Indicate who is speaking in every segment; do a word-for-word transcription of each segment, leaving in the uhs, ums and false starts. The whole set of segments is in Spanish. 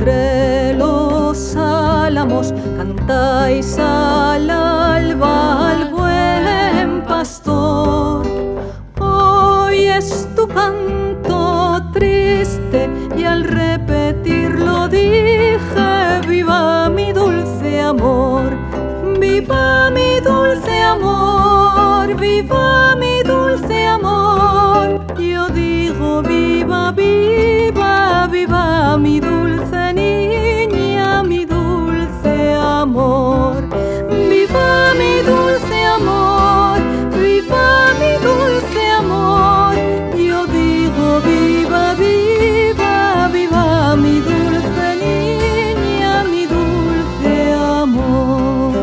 Speaker 1: entre los álamos cantáis al alba al buen pastor. Hoy es tu canto triste y al repetirlo dije: viva mi dulce amor, viva mi dulce amor, viva mi dulce amor. Yo digo viva, viva, viva mi dulce niña, mi dulce amor. Viva mi dulce amor, viva mi dulce amor. Yo digo viva, viva, viva mi dulce niña, mi dulce amor.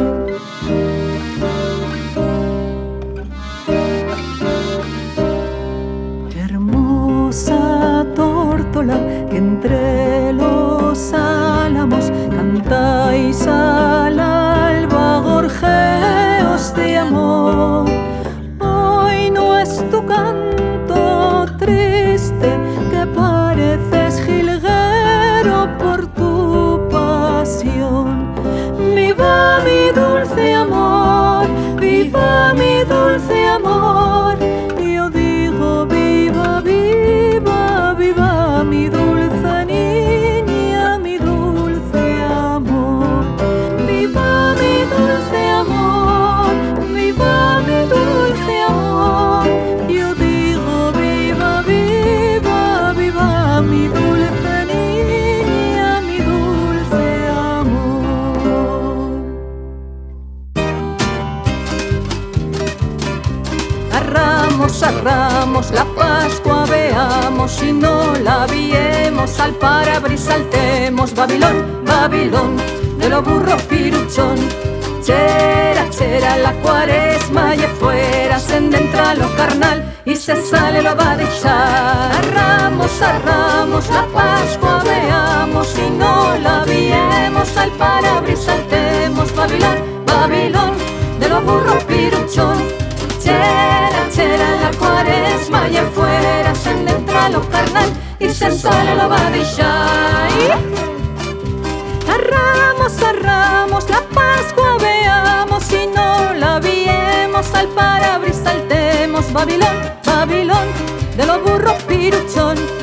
Speaker 1: Hermosa tórtola que entre los álamos cantáis al alba gorjeos de amor. Hoy no es tu canto triste que pareces jilguero por tu pasión. Viva mi dulce amor, viva mi dulce amor. Yo digo viva, viva, viva mi dulce niña, mi dulce amor. Viva mi dulce amor, viva mi dulce amor. Yo digo viva, viva, viva mi dulce niña, mi dulce amor. A ramos, a ramos, la Pascua veamos, si no la viemos, al parabrisas saltemos. Babilón, Babilón, de los burros piruchón. Chera, chera, la cuaresma y fuera, se entra lo carnal y se sale lo va a dejar. A ramos, a ramos, la Pascua veamos, si no la viemos, al parabrisas saltemos. Babilón, Babilón, de los burros piruchón. Chera, chera, la cuaresma y afuera, se entra lo carnal y se sale lo va a dejar. A ramos, a ramos, la Pascua veamos, si no la viemos, al parabrisas saltemos. Babilón, Babilón, de los burros piruchón.